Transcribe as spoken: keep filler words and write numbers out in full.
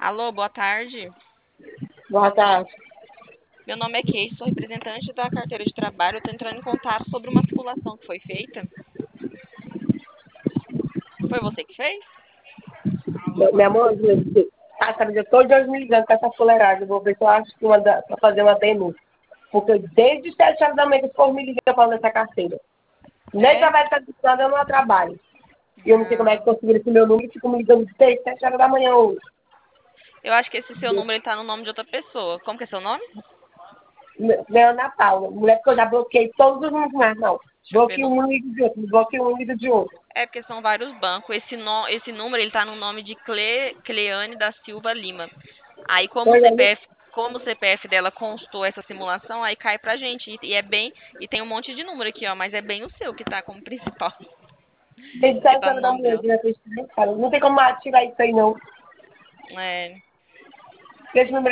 Alô, boa tarde. Boa tarde. Meu nome é Kate, sou representante da carteira de trabalho. Estou entrando em contato sobre uma simulação que foi feita. Foi você que fez? Minha mãe, passa o dia todo de hoje me ligando com essa fuleiragem. Eu vou ver se eu acho que uma da, pra fazer uma denúncia. Porque desde sete horas da manhã que esse povo me liga falando dessa carteira. Nem É? trabalho tá dando, eu não trabalho. E eu não sei como é Ah, que conseguiram esse meu número e ficam me ligando desde sete horas da manhã hoje. eu acho que esse seu número está no nome de outra pessoa. Como que é seu nome? Meu Ana Paula, mulher que eu já bloqueei todos os números mais, não. Deixa eu ver. Bloqueei No... um ligo de outro, bloqueei um ligo de outro. É porque são vários bancos. Esse, no... esse número ele está no nome de Cle... Cleane da Silva Lima. Aí como o Pois é, não C P F, como o C P F dela constou essa simulação, aí cai pra gente. E, e é bem, e tem um monte de número aqui, ó, mas é bem o seu que tá como principal, desde que sete tá no horas da nome manhã, dela. que já fez tudo, cara. Não tem como tirar isso aí, não. É, Esse número